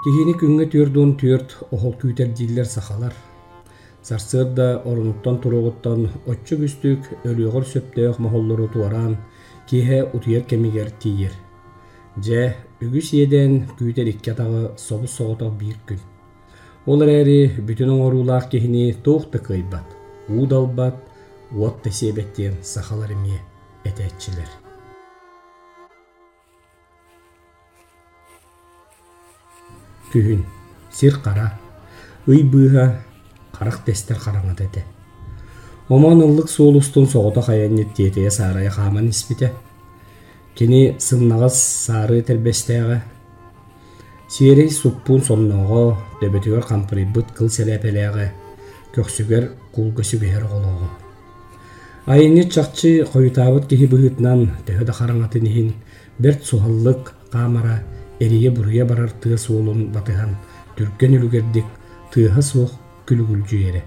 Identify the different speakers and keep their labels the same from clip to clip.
Speaker 1: Кихини күнгө түрдүн түрт охол күйтер диллер сахалар. Сарсырда орунуттан туругуттан отчу күстүк өлүгөр сөптөөх махоллору туаран кихе утуер кемигер тиер. Же үгүс еден күйтер икке тагы собус соғоток бир күн. Олар эри бүтүн оңорулаах кихини тоохта кыйбат, уудалбат, уот тесебеттен сахалар эмие этеччилер. Күхүн, сир қара, ый быыға, қарақ тестер қараңат эте. Оман ыллык суолустун соғыта қаянет тетеге сарая қаман испите. Кені сыннағыз сары тербестеға. Сиерей суппун сонноға, дөбетігер қампырыбыт қыл селепелеға, көксүгер кул көсүгер қолуғы. Айынет чақчы қойытабыт кехи бұғытнан төһөді қараңатын ехін берт суғаллық қамара эрие бурыя барар тыа суолун батыхан түркен үлгердик тыаха суох күлгүл жүйере.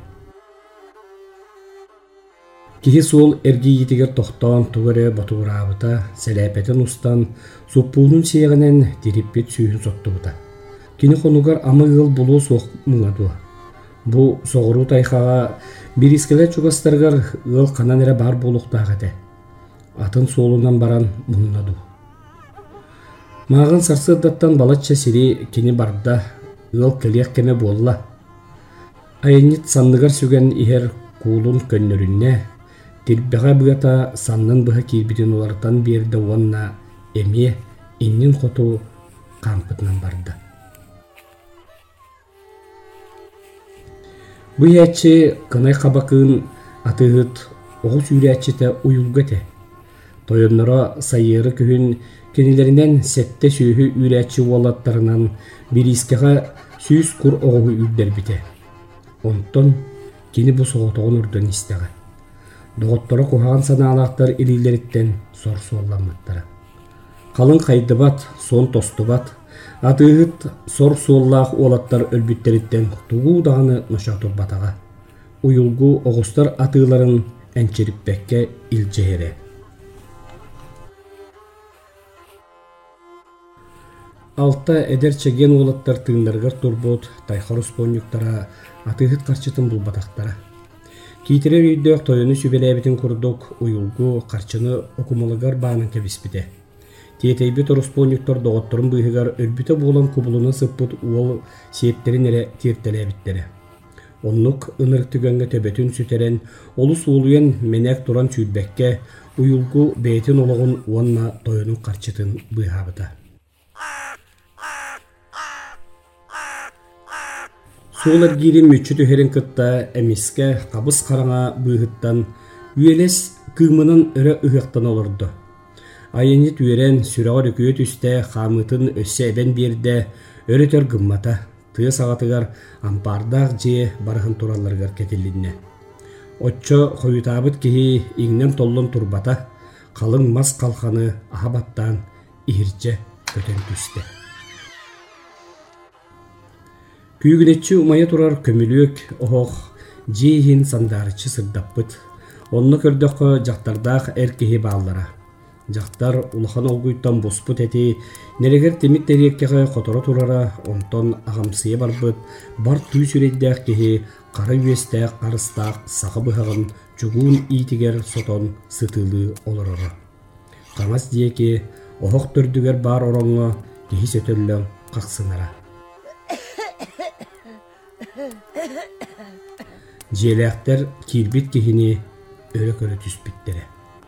Speaker 1: Кихи суол эрги етигер тохтоон тугары батуурабыта селепетен устан суппуунун сиэгинен дириппет сүүхүн соттубута. Кини хонугар амы ыл булуу суох муңадуа. Бу соғыру тайхаға бирискеле чугастаргар ыл канан эре бар болуктаагате. Атын суолунан баран муннаду. Мағын сарсырдаттан балатча сири кини барда ыл кылиак кеме болла. Айынит санныгар сүген ихер куулун көннөрүнне, тирбеға бұгата саннын бұға кирбитин олартан берді онна эме иннин хоту кампытынан барды. Бұйачы кынай қабақын атығыт оғыз үйрәтчеті уюлгөте. Тойоннора сайыры күхін кенелерінен сетте сүйі үйрәтчі уолаттарынан бирискеға сүйіз құр оғы үйдер бите. Онтон кені бұл соғытығын үрден істеға. Доғыттары қуған саналақтар илилеріттен сорсу олламаттары. Қалың қайдыбат, сон тостыбат, атығыт сорсуоллақ олаттар өлбіттеріттен туғу дағаны ношатур батаға. Уюлгу оғыстар атығыларын әнчеріппәкке илжеhere. Алта эдерчеген олаттар тыңдарғар турбут тайхар успонюктара атығыт қарчытын бұл батақтара. Кейтірер үйдіғ тойыны сүбеләбетін күрдік уюлгу қарчыны окумалыгар бағының кәбіспіде. Тетейбі тороспонюктар доғыттырын бұйығар өрбіті болан кубулуны сыппыт уол сиеттерін әрі тертеләбіттері. Оннық ыныр түгенге төбетін сүтерен олыс уолуен менек туран сүйдбәкке уюлгу бәйтін олығын уанна тойының қарчытын бұйғабыта. Солар гирин мүччү түхерин кытта әмиске қабыс қараңа бұйғыттан үйелес кымынан өрі ұғықтан олырды. Айынет үйерен сүрағар үкүйет үсте қамытын өссе әбен берді өрітер гыммата, тыы сағатыгар ампардақ же барығын тураларғар кетелінне. Отчо қойытабыт кеhi иңнен толлын турбата, қалың мас қалқаны ахабаттан ихирче көтен түсті. Күйгінетчі умайы турар көмілөк оғық жейхин сандарычы сырдаппыт. Онны көрдөқі жақтардақ әркеге бағылара. Жақтар улахан олғыйттан боспыт әти, нерегер темит дәреккеға қотора турара, онтон ағамсыя барбыт, бар түй сүрейдәқ кеге қары үйестәқ, қарыстақ, сақы бұғығын жүгуын итігер сотон сытылы олырары. Қамас дейеке оғық түрдігер бар оронға кеге сөтөлі қақсынара. Желәқтер кирбит кехini өрі-көрі түспіттері.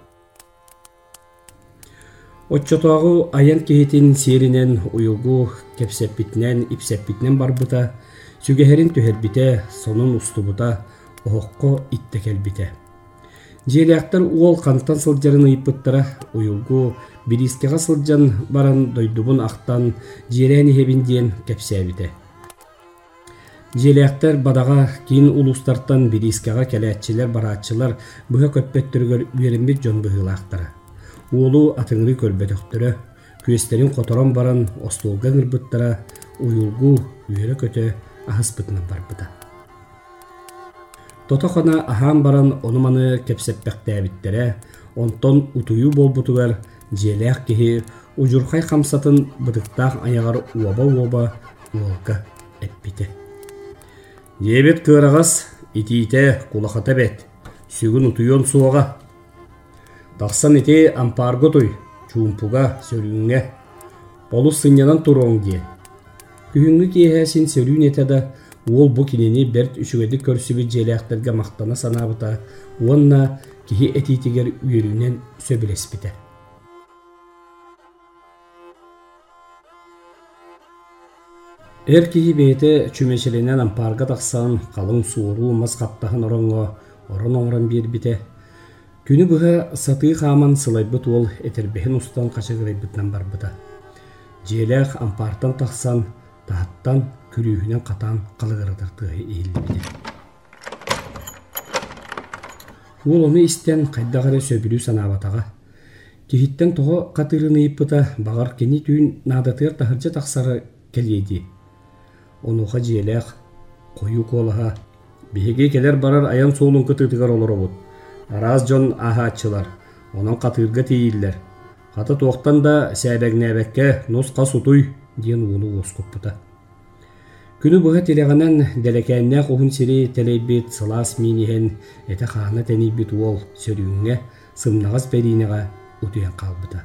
Speaker 1: Отчотуағу аян кехетін серінен уйылгу кепсеппітінен, ипсеппітінен барбыта, сүгехерін түхербіте, сонын устубыта, оғыққо иттекелбіте. Желәқтер уол қантан сылджарын ыйппыттыра, уйылгу бирискеға сылджан баран дойдубун ақтан жерәні хебінден кепсәбіте. Желәқтер бадаға кейін улустартан бирискаға кәләтчілер, баратчылар бұға көппеттіргер үйерінбет жон бұғылақтары. Уолу атыңыры көрбетіқтірі, көестерін қоторан баран остолға ғырбыттыра, уйылгу үйері көті ахыспытынан барбыда. Тотақана ахан баран оныманы кепсеппәқті әбіттері, онтон утую болбутугар желәқ кеhi ужурхай қамсатын бұдықтақ аяғар уаба-уаба уолга эппите. Дебет кырагас итиите кулахата бет, сүгін утуйон суаға. Тақсан ите ампарго той, чумпуга сөлүңге, болу сынянан туроң дие. Күхіңгі кейхәсін сөлүн етеді, ол бұ кинени берт үшігеді көрсібі желяқтарға мақтана санабыта, онна кихи этитигер үйерінен сөбілеспіті. Эр кихи бейті чүмешеленен ампарға тақсан қалың суыру мас қаптағын оронға, орон бер бите. Күні бұға сатый қаман сылайбыт ол этербехін ұстан қашығырайбытнан барбыта. Желяқ ампартан тақсан, тағыттан күрүйінен қатан қалығырыдыртығы ейлібіде. Ол оны істен қайдағары сөбілу санабатаға. Кехиттен тоғы қатырыны еппыта бағар кені түйін надатығыр тахырча тақсары келейді. Онуға желяқ, қойу қолыға, беге келер барар аян соолун кытытыгар олар обут. Араз жон ахатчылар, онан қатырға тейілдер. Қаты тоқтан да сәбәгнәбәкке носқа сутуй ден олу оскоппыта. Күні бұға телеғанан дәлекәнне қоғын сері телейбет сылас минихен әті қағына тәнейбет ол сөріңе сымнағыз бәрінеға ұтуян қалбыта.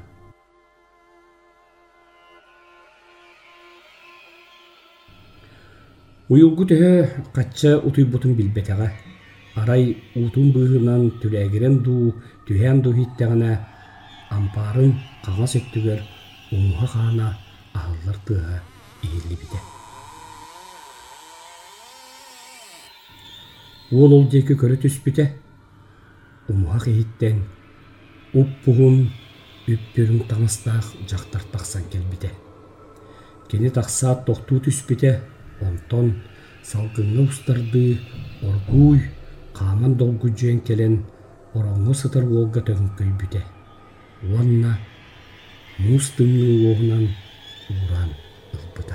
Speaker 1: Уйылгу төһө қатча утуй бутун билбетеға. Арай утун бұғынан түләгірен ду, түһән ду хиттеғана ампарын қаға сөттігер ұңға қағана ағылар тұға иелі біде. Ол декі көрі түспіте, ұңға қейттен ұп-бұғын үппірін таңыстақ жақтар тақсан келбіде. Кені тақсат тоқту түспіте, онтон салғынны ұстарды оргуй қаман долгу жүйен келен оранғы сытыр олға төгін көйбіде. Онна мұстымның оғынан уран ұлбыда.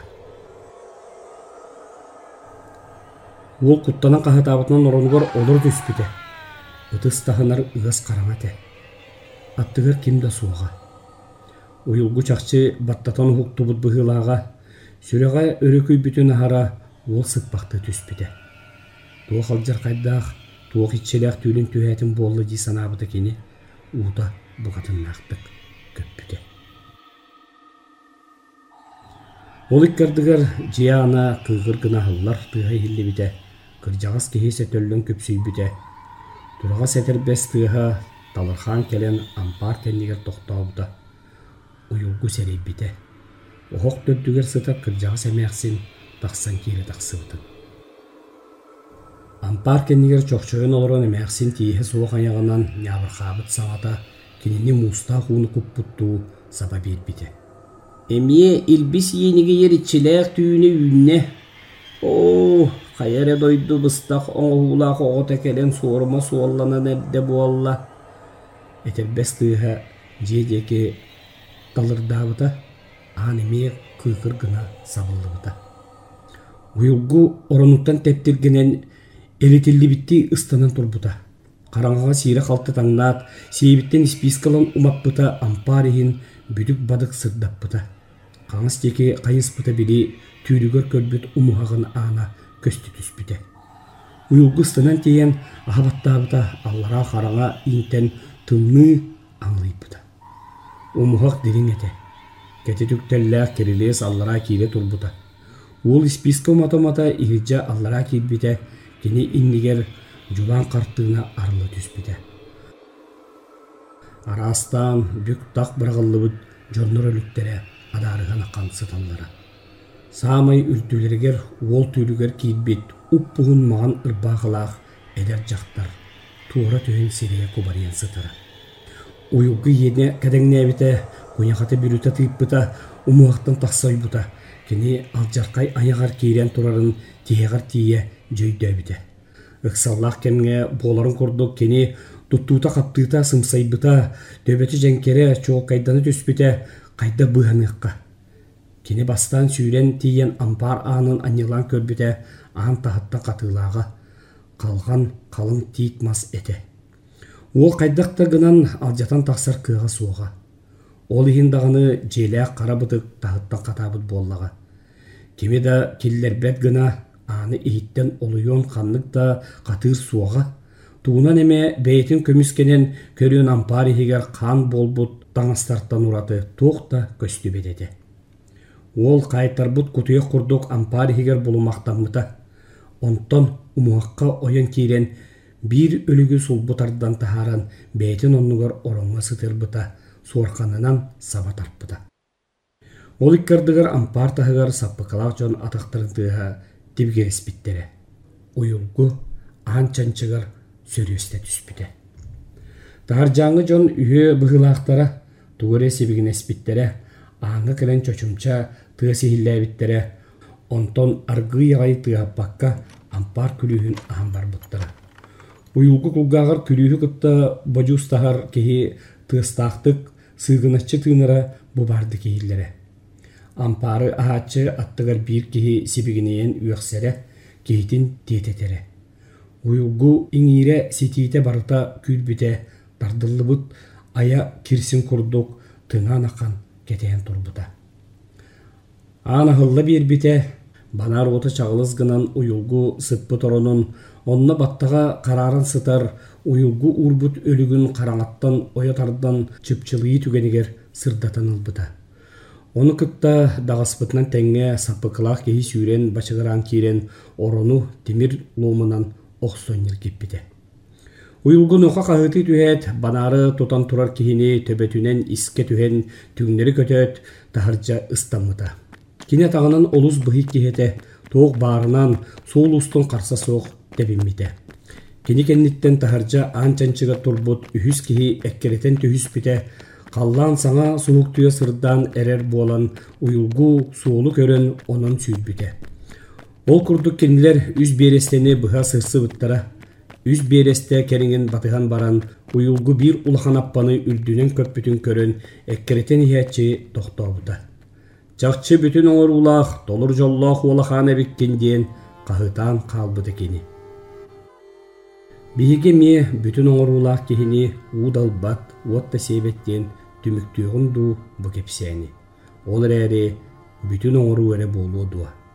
Speaker 1: Ол құттанан қағатабытынан оранғыр олыр түспіде. Үтістағынар ұғас қараматы. Аттығыр кімді суға. Ойылғы чақчы баттатан ұқты бұд бұғылаға. Сүреға өрөкөй бүтін ағара ол сыппақты түспіде. Туақ алжар қайдақ, туақ итчелек түйлін түйәтін болы дей санабыды кені, ұуда бұғатын нақтық көппіде. Ол иккардығыр жияна қығыр гынағылар тұға елі біде, кыржағас кехесе төлін көпсүй біде. Тұраға сәтір бәс тұға талырхан келен ампар кәнігер тоқтауыда, ұйылғы сәрей біде. Оғық төттігер сытап кыржағы сәмәқсін тақсан кері тақсыбытын. Ампар кәнігер чоқчығын олырын әмәқсін тейхі соғ аяғынан нябыр қабыт сағата кенені мұста қуыны құппытту саба бербіді. Әмие илбіс енеге ерітчіләк түйіне үйіне. О, қайары дойды бұстақ оңғылақ оғыт әкелен суырма суалланан әбді буалла. Әтер бәс тұйға жедеке талырдабыда анеме кыйкыр гына сабыллыбыта. Уйылгу оронуттан тептиргенен элетилли битти ыстанан турбута. Караңғаға сире қалты таңнат, сейбіттен спискалан умаппыта ампарихин бүдік бадық сырдаппыта. Қаңыз теке қайынспыта били түйрігер көрбіт умуғағын ана көсті түспіте. Уйылгу ыстанан тейен ахабаттабыта аллара қараңа интен тымны аңлайпыта. Умуғақ дерин ете. Кәте түктәлләк керелес аллара кейле турбута. Ол списка мата-мата игіджа аллара кейбіте, кені иннигер жулан қарттығына арлы түспіте. Арастан бүк тақ бірғылы бұд жонныр өліктері адарыған аққан сыталлара. Самай үлтілергер ол түйлігер кейбет ұп-бұғын маған ұрбағылақ әдер жақтар. Туғра түйін сереге көбариян сытыры. Уйылғы ене кәдәңне әбіте Көнеқаты бүріті тыйппыта, умуақтан тақсай бұта, кені алжарқай аяғар кейрен тұрарын тиеғар тие жөйді әбіте. Үксаллақ кәнге боларын көрдік кені тұттуыта қаптыйта сымсай бұта, дөбеті жәнкері чоғы қайданы түспіте қайда бұғаныққа. Кені бастан сүйрен тиен ампар анын анилан көрбіте ан тағыттан қатылаға, қалған қалың тиітмас әте. Ол қайдақта гынан алжатан тақсар кыға суға. Ол иһин дағыны желәк қарабытык тағыттан қатабыт боллаға. Кими да киллербет гына аны иһиттен олуйон ханнык да катыр суога. Туунан эме бэйетин көмүскенен көрүн ампар ихигер қан болбут таңастартан ураты тоқта көстүбедеди. Ол кайтарбут кутуяк курдук ампар ихигер булумактаммыта. Онтон умуакка ойон кирен бир өлүгү сулбутардан тахаран бэйетин оннугар оронга сытырбыта, суорканынан сабатарпыта. Ол иккардыгар ампар тахыгар саппыкалак жон атактырдыга тибгереспиттере. Уюлгу анчанчыгар сөрөстө түспүтэ. Тахар жаңы жон үйө быгылаактара тугуре себигинеспиттере, аңы кирен чочумча тыасихиллэбиттере, онтон аргы ягай тыаппакка ампар күлүүхүн аан барбыттара. Уюлгу кулгаагар күлүүхү кытта божустахар кихи тыастаактык сыгыначчы тыынара бубарды кихиллере. Ампары ахачы аттыгар бир кихи сибигинеен үөксере, кихитин тиететере. Уюлгу иңире сетиите барыта күлбүте, тардыллыбыт ая кирсин курдук тыңан акан кетен турбута. Ана хылла бирбите, банар оты чағылыз гынан уюлгу сыппы торонун, онна баттага карарын сытар, уюлгу урбут өлүгүн караңаттан оятардан чыпчылыйы түгенигер сырдатан ылбыта. Оны кытта дағаспытынан тәңге саппыкылақ кеhi сүйрен бачыгыран кирен орону темир ломынан оқсоннер кеппите. Уюлгун оқа қағыты түхет, банары тотан турар кихини төбетүнен иске түхен түңнері көтөт тахаржа ыстамыта. Кине тағынан олус бұхит кихете, тоқ барынан сол устун қарса соқ тебінмите. Кини кенниттен тахаржа анчанчыга турбут үхіс кихи эккеретен түхіс бите, қаллан саңа суықтуя сырдан әрер болан уюлгу суолу көрін онын сүйбіте. Ол күрдік кенілер үз берестені бұға сырсы бұттара. Үз бересте керіңін батыған баран уюлгу бір улахан аппаны үрдүнен көппүтін көрін эккеретен ихетчі тоқтауыда. Чақчы бүтін оңыр улақ, толыр жоллақ олахан әбіккенден қағытан қалбыды кені. Биһиге ме бүтін оңырулақ кехini удалбат уотта себеттен түміктүйғын ду бұ кепсәні. Ол әрі бүтін оңыру әрі болуы дуа.